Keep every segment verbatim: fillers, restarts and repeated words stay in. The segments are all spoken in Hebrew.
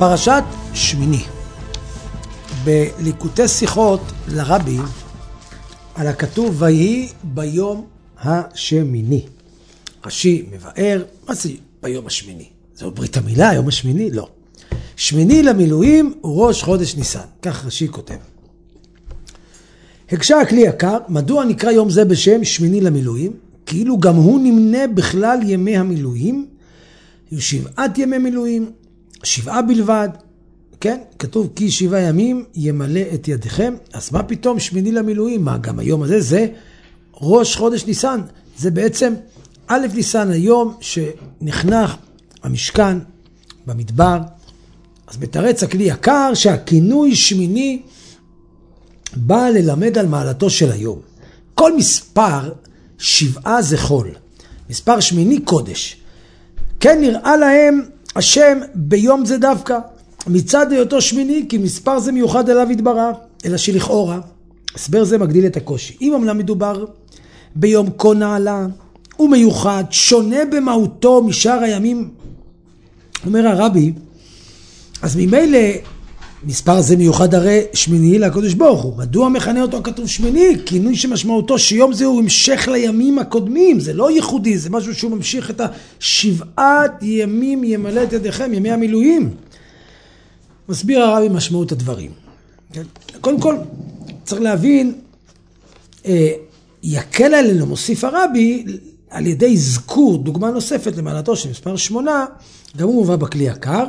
פרשת שמיני. בליקוטי שיחות לרבי על הכתוב ויהי ביום השמיני. רש"י מבאר, מה זה ביום השמיני? זה ברית המילה, היום השמיני? לא. שמיני למילואים הוא ראש חודש ניסן, כך רש"י כותב. הקשה הכלי יקר, מדוע נקרא יום זה בשם שמיני למילואים? כאילו גם הוא נמנה בכלל ימי המילואים, היו שבעת ימי מילואים, שבעה בלבד, כן? כתוב כי שבעה ימים ימלא את ידיכם, אז מה פתאום שמיני למילואים? מה גם היום הזה? זה ראש חודש ניסן, זה בעצם א' ניסן, היום שנחנך המשכן במדבר. אז מתרץ הכלי יקר שהכינוי שמיני בא ללמד על מעלתו של היום. כל מספר שבעה זה חול, מספר שמיני קודש. כן נראה להם השם ביום זה דווקא, מצד היותו שמיני, כי מספר זה מיוחד אליו יתברך, אלא שלכאורה, הסבר זה מגדיל את הקושי. אם אמנם מדובר ביום כה נעלה, הוא מיוחד, שונה במהותו משאר הימים, אומר הרבי, אז ממילא מספר זה מיוחד הרי שמיני לקדוש ברוך הוא. מדוע מכנה אותו הכתוב שמיני? כינוי שמשמעותו שיום זה הוא המשך לימים הקודמים, זה לא ייחודי, זה משהו שהוא ממשיך את השבעת ימים ימלא את ידיכם, ימי המילואים. מסביר הרבי משמעות הדברים. קודם כל צריך להבין, יקל עלינו מוסיף הרבי על ידי זכור, דוגמה נוספת למעלתו של מספר שמונה, גם הוא מובא בכלי יקר.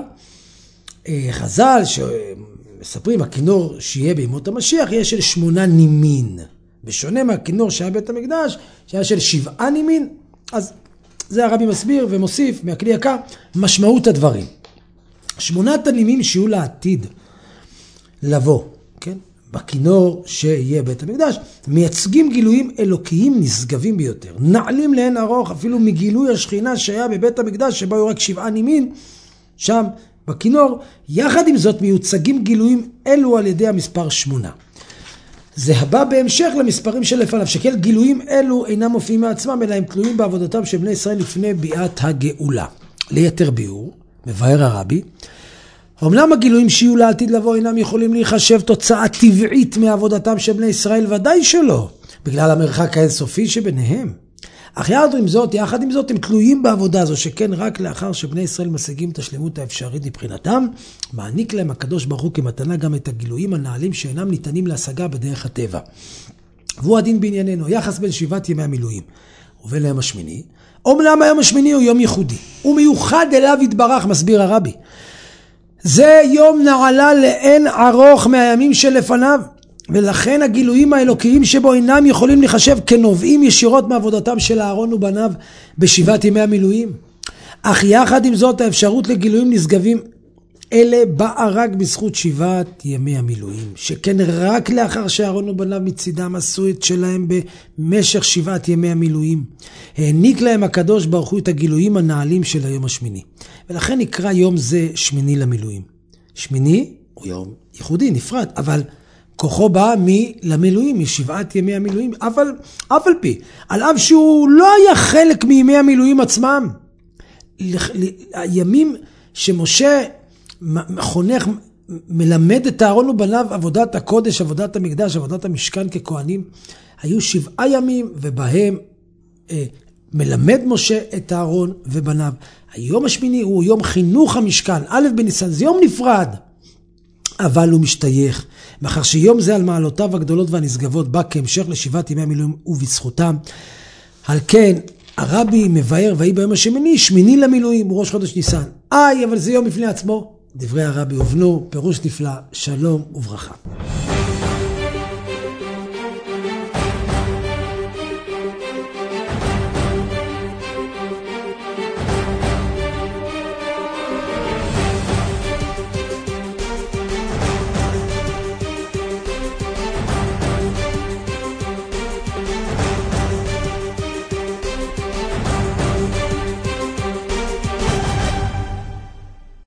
חז"ל שמספרים, הכינור שיהיה בימות המשיח יהיה של שמונה נימין, בשונה מהכינור שהיה בית המקדש שהיה של שבעה נימין. אז זה הרבי מסביר ומוסיף מהכלי יקר משמעות הדברים. שמונת הנימים שיהיו לעתיד לבוא, כן? בכינור שיהיה בית המקדש, מייצגים גילויים אלוקיים נשגבים ביותר, נעלים לאין ארוך אפילו מגילוי השכינה שהיה בבית המקדש שבו היו רק שבעה נימין, שם בכינור. יחד עם זאת מיוצגים גילויים אלו על ידי המספר שמונה. זה הבא בהמשך למספרים שלפניו, שכן גילויים אלו אינם מופיעים מעצמם, אלא הם תלויים בעבודתם של בני ישראל לפני ביאת הגאולה. ליתר ביאור, מבאר הרבי, אמנם הגילויים שיהיו לעתיד לבוא אינם יכולים להיחשב תוצאה טבעית מעבודתם של בני ישראל, ודאי שלא, בגלל המרחק האינסופי שביניהם. אך יחד עם זאת, יחד עם זאת, הם תלויים בעבודה זו, שכן רק לאחר שבני ישראל משיגים את השלמות האפשרית מבחינתם, מעניק להם הקדוש ברוך הוא כמתנה גם את הגילויים הנעלים שאינם ניתנים להשגה בדרך הטבע. והוא הדין בענייננו, יחס בין שבעת ימי המילואים ובין היום השמיני. אומנם היום השמיני הוא יום ייחודי, הוא מיוחד אליו יתברך, מסביר הרבי. זה יום נעלה לאין ארוך מהימים שלפניו, ולכן הגילויים האלוקיים שבו אינם יכולים לחשב כנובעים ישירות מעבודתם של אהרון ובניו בשבעת ימי המילואים. אך יחד עם זאת האפשרות לגילויים נשגבים אלה באה רק בזכות שבעת ימי המילואים, שכן רק לאחר שאהרון ובניו מצידם עשו את שלהם במשך שבעת ימי המילואים, העניק להם הקדוש ברוך הוא את הגילויים הנעלים של היום השמיני. ולכן נקרא יום זה שמיני למילואים. שמיני הוא יום ייחודי, נפרד, אבל כוחו בא מלמילואים, משבעת ימי המילואים, אבל אף על פי, על אף שהוא לא היה חלק מימי המילואים עצמם. הימים שמשה חונך, מלמד את אהרון ובניו עבודת הקודש, עבודת המקדש, עבודת המשכן ככהנים, היו שבעה ימים ובהם אה, מלמד משה את אהרון ובניו. היום השמיני הוא יום חינוך המשכן, א' בניסן, זה יום נפרד, אבל הוא משתייך, מאחר שיום זה על מעלותיו הגדולות והנשגבות בא כהמשך לשבעת ימי המילואים ובזכותם. על כן הרבי מבאר ויהי ביום השמיני שמיני למילואים הוא ראש חודש ניסן. איי, אבל זה יום בפני עצמו. דברי הרבי הובנו, פירוש נפלא, שלום וברכה.